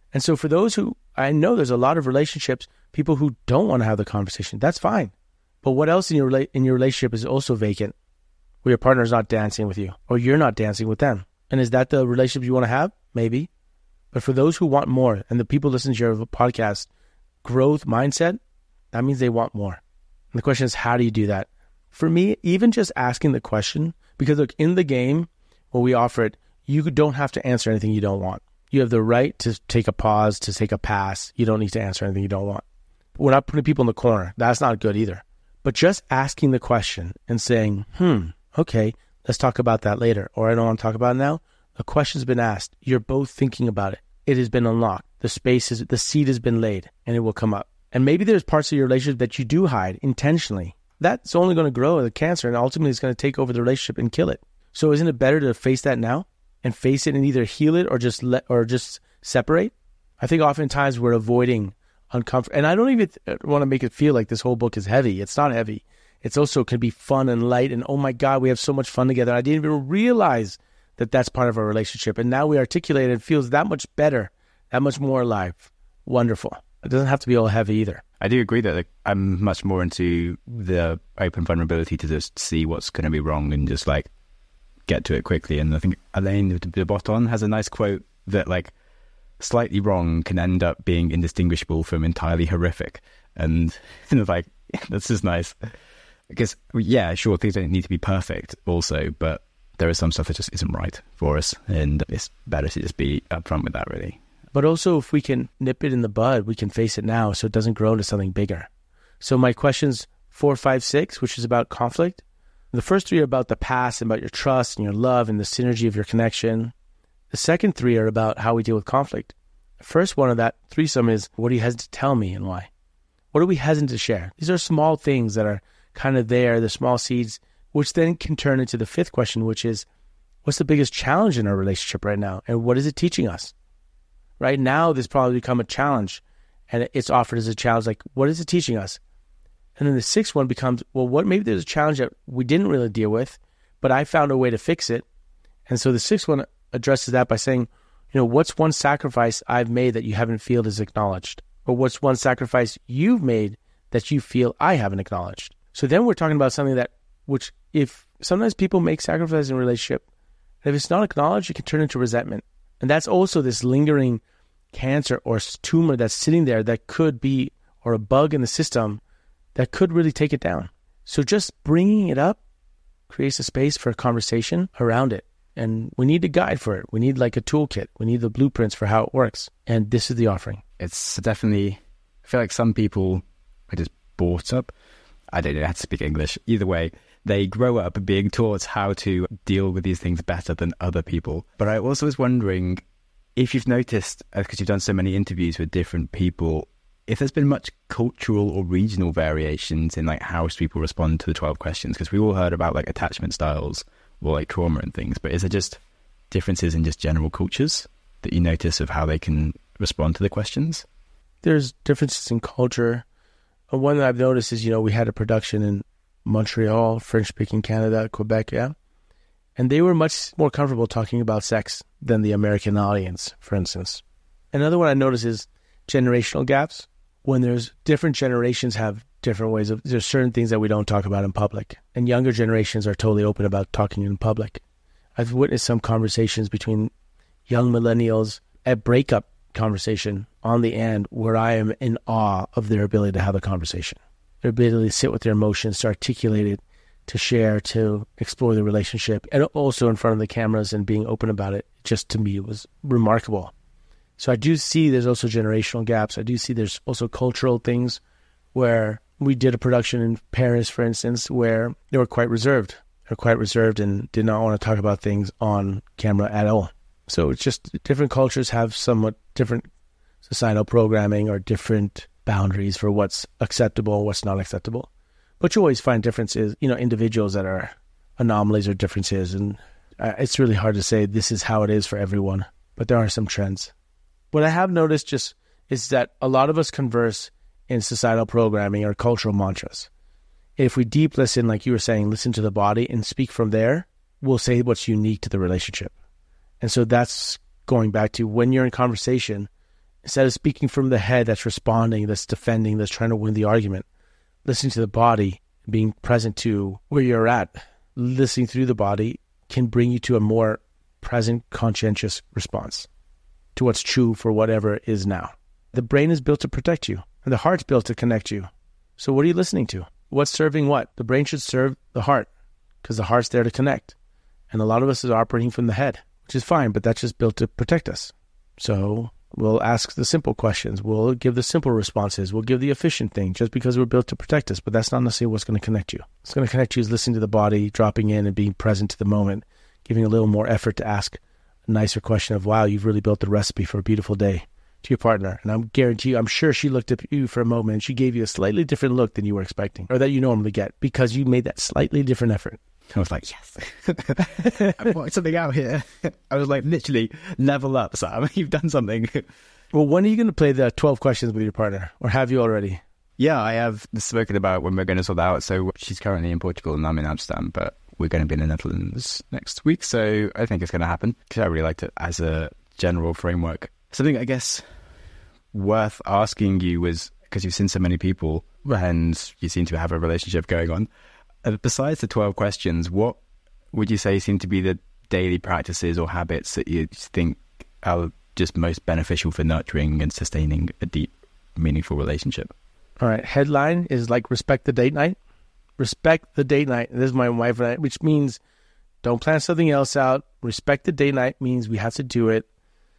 And so for those who, I know there's a lot of relationships, people who don't want to have the conversation. That's fine. But what else in your in your relationship is also vacant? Where your partner's not dancing with you, or you're not dancing with them. And is that the relationship you want to have? Maybe. But for those who want more, and the people listening to your podcast, growth mindset, that means they want more. And the question is, how do you do that? For me, even just asking the question, because look, in the game, when we offer it, you don't have to answer anything you don't want. You have the right to take a pause, to take a pass. You don't need to answer anything you don't want. We're not putting people in the corner. That's not good either. But just asking the question and saying, hmm, okay, let's talk about that later. Or I don't want to talk about it now. The question's been asked. You're both thinking about it. It has been unlocked. The space is, the seed has been laid, and it will come up. And maybe there's parts of your relationship that you do hide intentionally. That's only going to grow the cancer, and ultimately it's going to take over the relationship and kill it. So isn't it better to face that now and face it and either heal it or just let or just separate? I think oftentimes we're avoiding uncomfort. And I don't even want to make it feel like this whole book is heavy. It's not heavy. It's also can be fun and light. And oh my God, we have so much fun together. I didn't even realize that that's part of our relationship. And now we articulate it. It feels that much better, that much more alive. Wonderful. It doesn't have to be all heavy either. I do agree that like, I'm much more into the open vulnerability to just see what's going to be wrong and just like get to it quickly. And I think Alain de Botton has a nice quote that like slightly wrong can end up being indistinguishable from entirely horrific. And you know, like that's just nice because yeah, sure, things don't need to be perfect also, but there is some stuff that just isn't right for us, and it's better to just be upfront with that, really. But also, if we can nip it in the bud, we can face it now so it doesn't grow into something bigger. So my questions four, five, six, which is about conflict. The first three are about the past and about your trust and your love and the synergy of your connection. The second three are about how we deal with conflict. The first one of that threesome is, what are you hesitant to tell me and why? What are we hesitant to share? These are small things that are kind of there, the small seeds, which then can turn into the fifth question, which is, what's the biggest challenge in our relationship right now? And what is it teaching us? Right now, this probably become a challenge, and it's offered as a challenge, like, what is it teaching us? And then the sixth one becomes, well, what maybe there's a challenge that we didn't really deal with, but I found a way to fix it. And so the sixth one addresses that by saying, you know, what's one sacrifice I've made that you haven't feel is acknowledged? Or what's one sacrifice you've made that you feel I haven't acknowledged? So then we're talking about something that, which if sometimes people make sacrifices in a relationship, and if it's not acknowledged, it can turn into resentment. And that's also this lingering cancer or tumor that's sitting there that could be, or a bug in the system that could really take it down. So just bringing it up creates a space for a conversation around it. And we need a guide for it. We need like a toolkit. We need the blueprints for how it works. And this is the offering. It's definitely, I feel like some people are just brought up, I don't know how to speak English. Either way, they grow up being taught how to deal with these things better than other people. But I also was wondering if you've noticed, because you've done so many interviews with different people, if there's been much cultural or regional variations in like how people respond to the twelve questions, because we all heard about like attachment styles or like trauma and things, but is there just differences in just general cultures that you notice of how they can respond to the questions? There's differences in culture. One that I've noticed is, you know, we had a production in Montreal, French-speaking Canada, Quebec, yeah, and they were much more comfortable talking about sex than the American audience, for instance. Another one I noticed is generational gaps. When there's different generations have different ways of, there's certain things that we don't talk about in public, and younger generations are totally open about talking in public. I've witnessed some conversations between young millennials at breakup conversation on the end where I am in awe of their ability to have a conversation, their ability to sit with their emotions, to articulate it, to share, to explore the relationship, and also in front of the cameras and being open about it. Just to me, it was remarkable. So I do see there's also generational gaps. I do see there's also cultural things where we did a production in Paris, for instance, where they were quite reserved. They were quite reserved and did not want to talk about things on camera at all. So it's just different cultures have somewhat different societal programming or different boundaries for what's acceptable, what's not acceptable. But you always find differences, you know, individuals that are anomalies or differences. And uh, it's really hard to say this is how it is for everyone, but there are some trends. What I have noticed just is that a lot of us converse in societal programming or cultural mantras. If we deep listen, like you were saying, listen to the body and speak from there, we'll say what's unique to the relationship. And so that's going back to when you're in conversation, Instead of speaking from the head that's responding, that's defending, that's trying to win the argument, listening to the body, being present to where you're at, listening through the body can bring you to a more present, conscientious response to what's true for whatever is now. The brain is built to protect you, and the heart's built to connect you. So what are you listening to? What's serving what? The brain should serve the heart because the heart's there to connect. And a lot of us is operating from the head, which is fine, but that's just built to protect us. So we'll ask the simple questions. We'll give the simple responses. We'll give the efficient thing just because we're built to protect us. But that's not necessarily what's going to connect you. What's going to connect you is listening to the body, dropping in and being present to the moment, giving a little more effort to ask a nicer question of, wow, you've really built the recipe for a beautiful day to your partner. And I'm guarantee you, I'm sure she looked at you for a moment and she gave you a slightly different look than you were expecting or that you normally get because you made that slightly different effort. I was like, yes, I've worked something out here. I was like, literally, level up, Sam. You've done something. Well, when are you going to play the twelve questions with your partner? Or have you already? Yeah, I have spoken about when we're going to sort that out. So she's currently in Portugal and I'm in Amsterdam, but we're going to be in the Netherlands next week. So I think it's going to happen because I really liked it as a general framework. Something I guess worth asking you was, because you've seen so many people and you seem to have a relationship going on, uh, besides the twelve questions, what would you say seem to be the daily practices or habits that you think are just most beneficial for nurturing and sustaining a deep, meaningful relationship? All right. Headline is like respect the date night. Respect the date night. This is my wife and I, which means don't plan something else out. Respect the date night means we have to do it.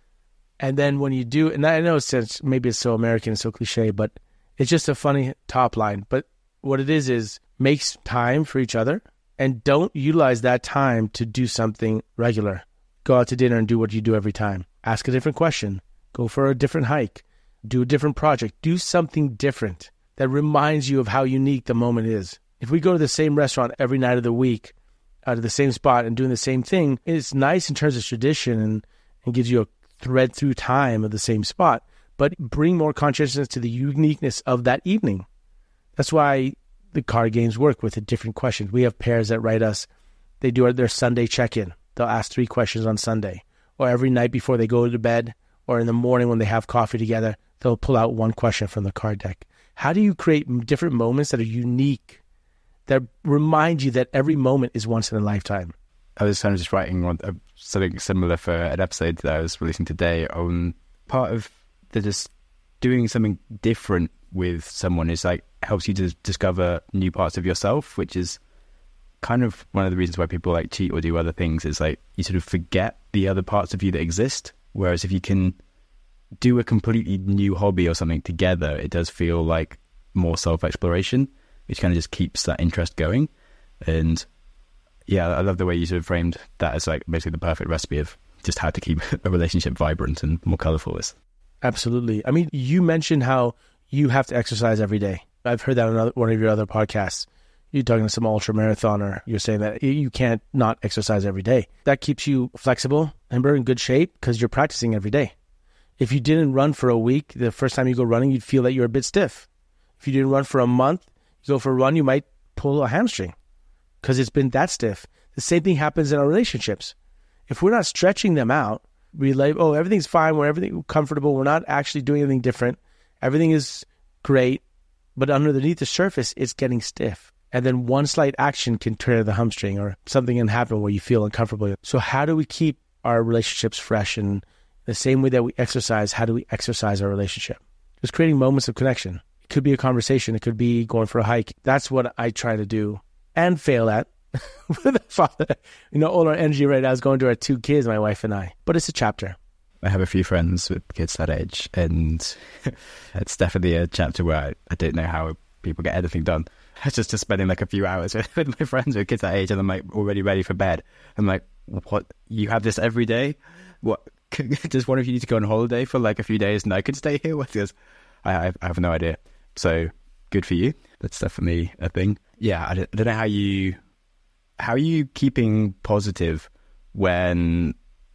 And then when you do, and I know it's, maybe it's so American and so cliche, but it's just a funny top line. But what it is, is make time for each other and don't utilize that time to do something regular. Go out to dinner and do what you do every time. Ask a different question. Go for a different hike. Do a different project. Do something different that reminds you of how unique the moment is. If we go to the same restaurant every night of the week, out of the same spot and doing the same thing, it's nice in terms of tradition and, and gives you a thread through time of the same spot, but bring more consciousness to the uniqueness of that evening. That's why the card games work with the different questions. We have pairs that write us. They do their Sunday check-in. They'll ask three questions on Sunday. Or every night before they go to bed or in the morning when they have coffee together, they'll pull out one question from the card deck. How do you create different moments that are unique, that remind you that every moment is once in a lifetime? I was kind of just writing on uh, something similar for an episode that I was releasing today on part of the just doing something different with someone is like helps you to discover new parts of yourself, which is kind of one of the reasons why people like cheat or do other things is like you sort of forget the other parts of you that exist. Whereas if you can do a completely new hobby or something together, it does feel like more self-exploration, which kind of just keeps that interest going. And yeah, I love the way you sort of framed that as like basically the perfect recipe of just how to keep a relationship vibrant and more colorful. Absolutely. I mean, you mentioned how you have to exercise every day. I've heard that on one of your other podcasts. You're talking to some ultra marathoner. You're saying that you can't not exercise every day. That keeps you flexible and we're in good shape because you're practicing every day. If you didn't run for a week, the first time you go running, you'd feel that you're a bit stiff. If you didn't run for a month, you go for a run, you might pull a hamstring because it's been that stiff. The same thing happens in our relationships. If we're not stretching them out, we like, oh, everything's fine, we're everything comfortable, we're not actually doing anything different, everything is great, but underneath the surface, it's getting stiff. And then one slight action can tear the hamstring or something can happen where you feel uncomfortable. So how do we keep our relationships fresh? And the same way that we exercise, how do we exercise our relationship? Just creating moments of connection. It could be a conversation. It could be going for a hike. That's what I try to do and fail at. With a father, you know, all our energy right now is going to our two kids, my wife and I. But it's a chapter. I have a few friends with kids that age, and it's definitely a chapter where I, I don't know how people get anything done. It's just, just spending like a few hours with my friends with kids that age, and I'm like already ready for bed. I'm like, what? You have this every day? What? Does one of you need to go on holiday for like a few days and I could stay here with this? I, I have no idea. So good for you. That's definitely a thing. Yeah, I don't, I don't know how you... How are you keeping positive when,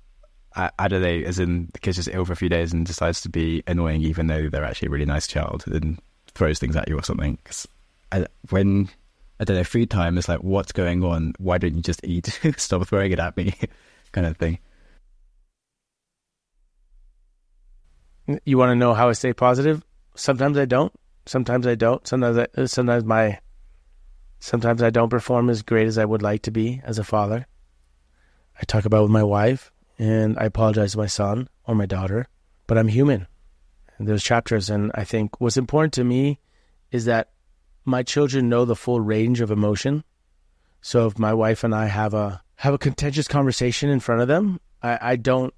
I, I don't know, as in the kid's just ill for a few days and decides to be annoying even though they're actually a really nice child and throws things at you or something? 'Cause I, when, I don't know, food time is like, what's going on? Why don't you just eat? Stop throwing it at me kind of thing. You want to know how I stay positive? Sometimes I don't. Sometimes I don't. Sometimes I, sometimes my, sometimes I don't perform as great as I would like to be as a father. I talk about it with my wife, and I apologize to my son or my daughter, but I'm human. And there's chapters, and I think what's important to me is that my children know the full range of emotion. So if my wife and I have a have a contentious conversation in front of them, I, I don't,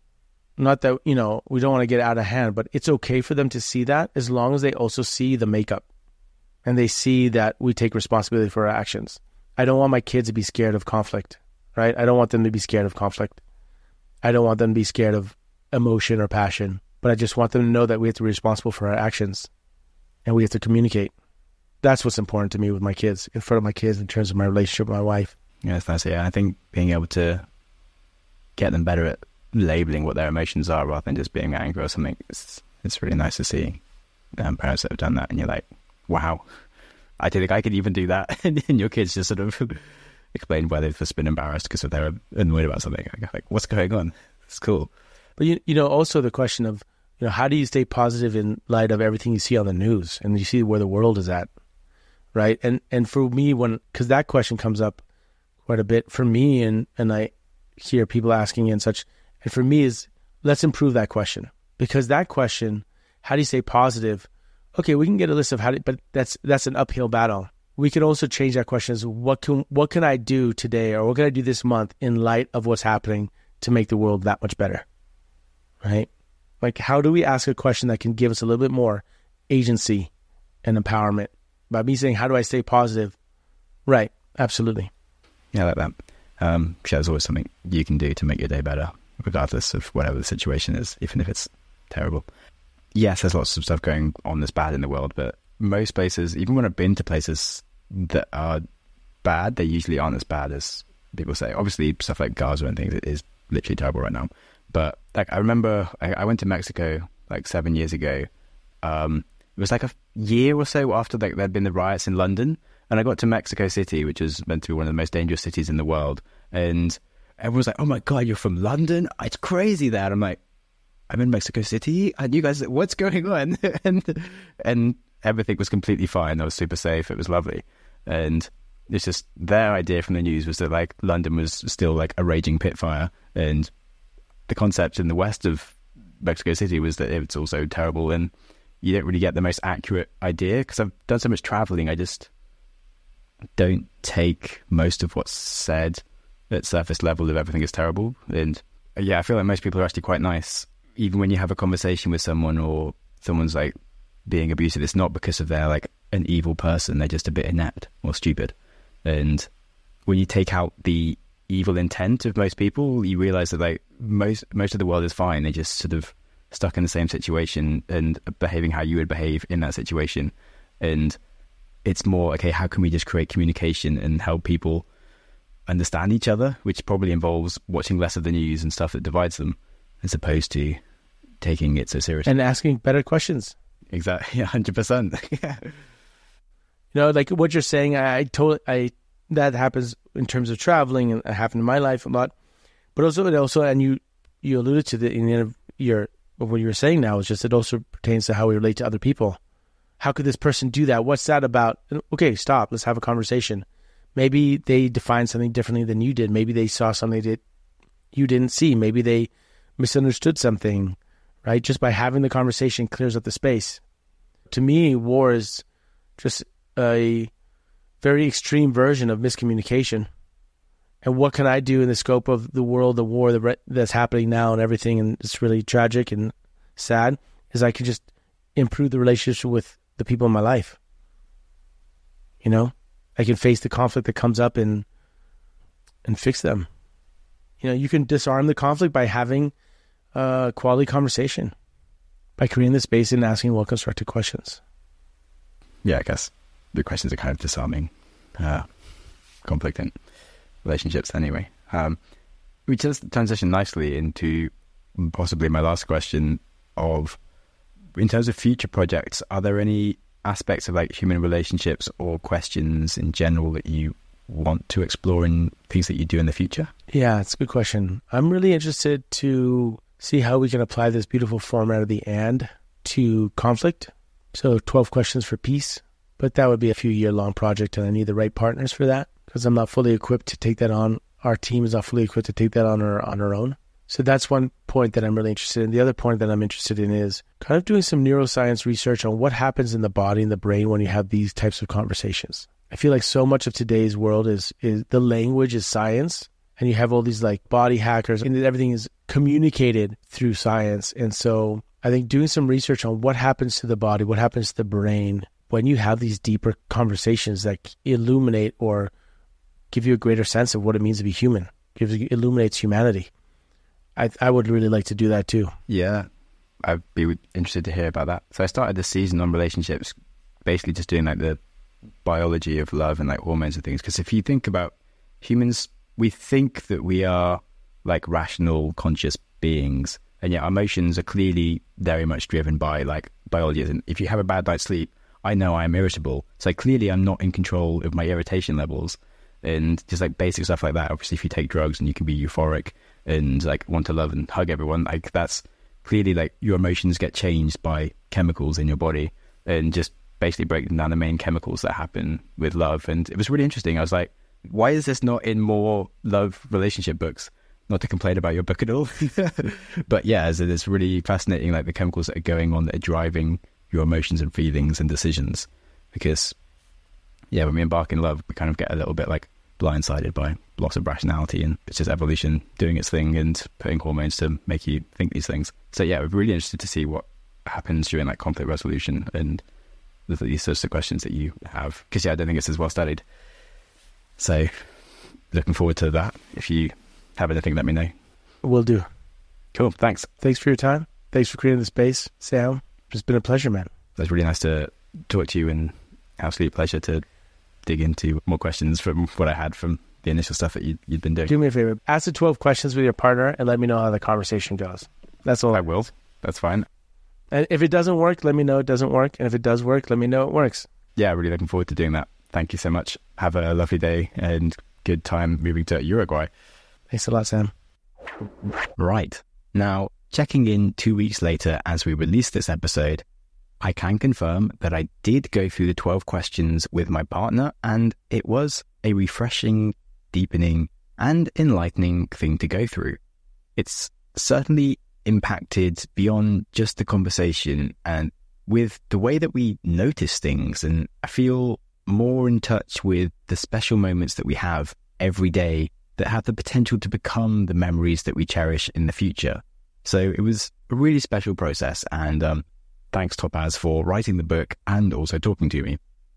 not that, you know, we don't want to get out of hand, but it's okay for them to see that as long as they also see the makeup and they see that we take responsibility for our actions. I don't want my kids to be scared of conflict, right? I don't want them to be scared of conflict. I don't want them to be scared of emotion or passion, but I just want them to know that we have to be responsible for our actions and we have to communicate. That's what's important to me with my kids, in front of my kids, in terms of my relationship with my wife. Yeah, that's nice. Yeah, I think being able to get them better at labeling what their emotions are rather than just being angry or something, it's, it's really nice to see um, parents that have done that, and you're like, wow, I didn't think I could even do that. And your kids just sort of explain why they've just been embarrassed because they were annoyed about something. Like, what's going on? It's cool. But, you, you know, also the question of, you know, how do you stay positive in light of everything you see on the news and you see where the world is at, right? And and for me, when, because that question comes up quite a bit for me, and, and I hear people asking and such, and for me is, let's improve that question. Because that question, how do you stay positive? Okay, we can get a list of how to, but that's that's an uphill battle. We can also change that question as, what can what can I do today, or what can I do this month in light of what's happening to make the world that much better, right? Like, how do we ask a question that can give us a little bit more agency and empowerment? By me saying, how do I stay positive? Right, absolutely. Yeah, I like that. Um, there's always something you can do to make your day better, regardless of whatever the situation is, even if it's terrible. Yes, there's lots of stuff going on that's bad in the world, but most places, even when I've been to places that are bad, they usually aren't as bad as people say. Obviously, stuff like Gaza and things, it is literally terrible right now. But like, I remember I, I went to Mexico like seven years ago. Um, it was like a year or so after like there'd been the riots in London, and I got to Mexico City, which is meant to be one of the most dangerous cities in the world. And everyone was like, "Oh my God, you're from London? It's crazy there." And I'm like, "I'm in Mexico City, and you guys, what's going on?" and and everything was completely fine. I was super safe. It was lovely. And it's just their idea from the news was that like London was still like a raging pit fire, and the concept in the west of Mexico City was that it's also terrible, and you don't really get the most accurate idea. Because I've done so much traveling, I just don't take most of what's said at surface level if everything is terrible. And yeah, I feel like most people are actually quite nice. Even when you have a conversation with someone or someone's like being abusive, it's not because of they're like an evil person. They're just a bit inept or stupid. And when you take out the evil intent of most people, you realize that like most most of the world is fine. They're just sort of stuck in the same situation and behaving how you would behave in that situation. And it's more, okay, how can we just create communication and help people understand each other, which probably involves watching less of the news and stuff that divides them, as opposed to taking it so seriously. And asking better questions. Exactly, one hundred percent. Yeah. You know, like what you're saying, I, I totally, I, that happens in terms of traveling, and it happened in my life a lot. But also, it also, and you, you alluded to the in the end of your, of what you were saying now, is just it also pertains to how we relate to other people. How could this person do that? What's that about? Okay, stop. Let's have a conversation. Maybe they defined something differently than you did. Maybe they saw something that you didn't see. Maybe they misunderstood something, right? Just by having the conversation clears up the space. To me, war is just a very extreme version of miscommunication. And what can I do in the scope of the world, the war the re- that's happening now and everything, and it's really tragic and sad, is I can just improve the relationship with the people in my life. You know? I can face the conflict that comes up and and fix them. You know, you can disarm the conflict by having a quality conversation, by creating the space and asking well constructed questions. Yeah, I guess the questions are kind of disarming uh, conflict in relationships anyway. Um, we just transition nicely into possibly my last question of, in terms of future projects, are there any aspects of like human relationships or questions in general that you want to explore in things that you do in the future? Yeah, it's a good question. I'm really interested to see how we can apply this beautiful format of the and to conflict. So twelve questions for peace. But that would be a few year long project, and I need the right partners for that because I'm not fully equipped to take that on. Our team is not fully equipped to take that on our, on our own. So that's one point that I'm really interested in. The other point that I'm interested in is kind of doing some neuroscience research on what happens in the body and the brain when you have these types of conversations. I feel like so much of today's world is, is the language is science, and you have all these like body hackers, and everything is communicated through science. And so I think doing some research on what happens to the body, what happens to the brain when you have these deeper conversations that illuminate or give you a greater sense of what it means to be human, gives illuminates humanity. I I would really like to do that too. Yeah, I'd be interested to hear about that. So I started this season on relationships, basically just doing like the biology of love and like hormones and things. Because if you think about humans, we think that we are like rational, conscious beings, and yet our emotions are clearly very much driven by like biology. And if you have a bad night's sleep, I know I'm irritable. So clearly I'm not in control of my irritation levels, and just like basic stuff like that. Obviously, if you take drugs and you can be euphoric and like want to love and hug everyone, like that's clearly like your emotions get changed by chemicals in your body, and just basically breaking down the main chemicals that happen with love. And it was really interesting. I was like, why is this not in more love relationship books? Not to complain about your book at all. But yeah, so it's really fascinating, like the chemicals that are going on that are driving your emotions and feelings and decisions. Because yeah, when we embark in love, we kind of get a little bit like blindsided by loss of rationality, and it's just evolution doing its thing and putting hormones to make you think these things. So yeah, we're really interested to see what happens during like conflict resolution and these sorts of questions that you have. Because yeah, I don't think it's as well studied. So looking forward to that. If you have anything, let me know. Will do. Cool. Thanks. Thanks for your time. Thanks for creating the space, Sam. It's been a pleasure, man. It was really nice to talk to you, and absolute pleasure to dig into more questions from what I had from the initial stuff that you, you'd been doing. Do me a favor. Ask the twelve questions with your partner and let me know how the conversation goes. That's all. I will. That's fine. And if it doesn't work, let me know it doesn't work. And if it does work, let me know it works. Yeah, really looking forward to doing that. Thank you so much. Have a lovely day and good time moving to Uruguay. Thanks a lot, Sam. Right. Now, checking in two weeks later as we release this episode, I can confirm that I did go through the twelve questions with my partner, and it was a refreshing, deepening, and enlightening thing to go through. It's certainly impacted beyond just the conversation, and with the way that we notice things, and I feel more in touch with the special moments that we have every day that have the potential to become the memories that we cherish in the future. So it was a really special process, and um, thanks Topaz for writing the book and also talking to me.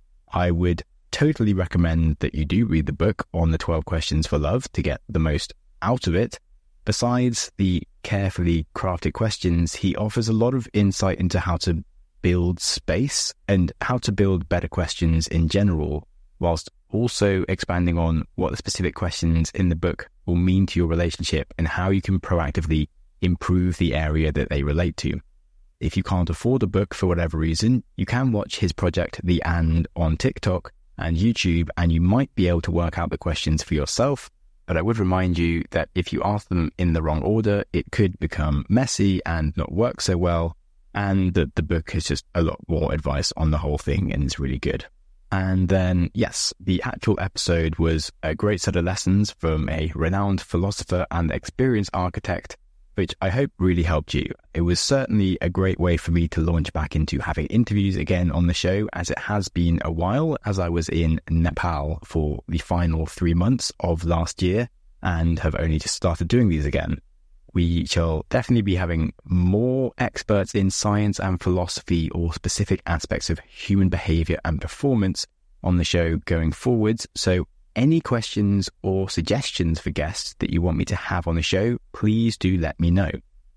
I would totally recommend that you do read the book on the twelve questions for love to get the most out of it. Besides the carefully crafted questions, he offers a lot of insight into how to build space and how to build better questions in general, whilst also expanding on what the specific questions in the book will mean to your relationship and how you can proactively improve the area that they relate to. If you can't afford a book for whatever reason, you can watch his project The And on TikTok and YouTube, and you might be able to work out the questions for yourself. But I would remind you that if you ask them in the wrong order, it could become messy and not work so well, and that the book is just a lot more advice on the whole thing and it's really good. And then, yes, the actual episode was a great set of lessons from a renowned philosopher and experienced architect, which I hope really helped you. It was certainly a great way for me to launch back into having interviews again on the show, as it has been a while, as I was in Nepal for the final three months of last year and have only just started doing these again. We shall definitely be having more experts in science and philosophy or specific aspects of human behavior and performance on the show going forwards. So any questions or suggestions for guests that you want me to have on the show, please do let me know.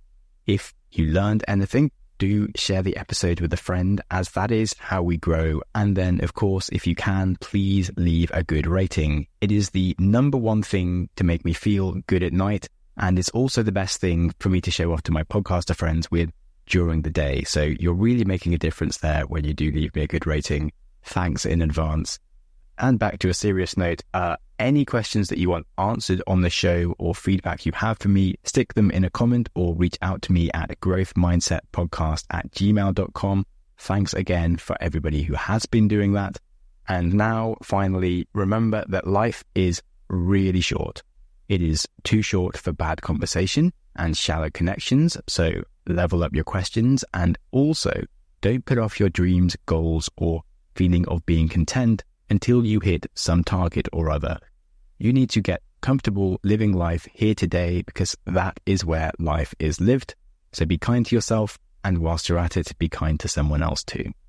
If you learned anything, do share the episode with a friend, as that is how we grow. And then, of course, if you can, please leave a good rating. It is the number one thing to make me feel good at night. And it's also the best thing for me to show off to my podcaster friends with during the day. So you're really making a difference there when you do leave me a good rating. Thanks in advance. And back to a serious note, uh, any questions that you want answered on the show or feedback you have for me, stick them in a comment or reach out to me at growthmindsetpodcast at gmail dot com. Thanks again for everybody who has been doing that. And now, finally, remember that life is really short. It is too short for bad conversation and shallow connections. So level up your questions, and also don't put off your dreams, goals, or feeling of being content until you hit some target or other. You need to get comfortable living life here today, because that is where life is lived. So be kind to yourself, and whilst you're at it, be kind to someone else too.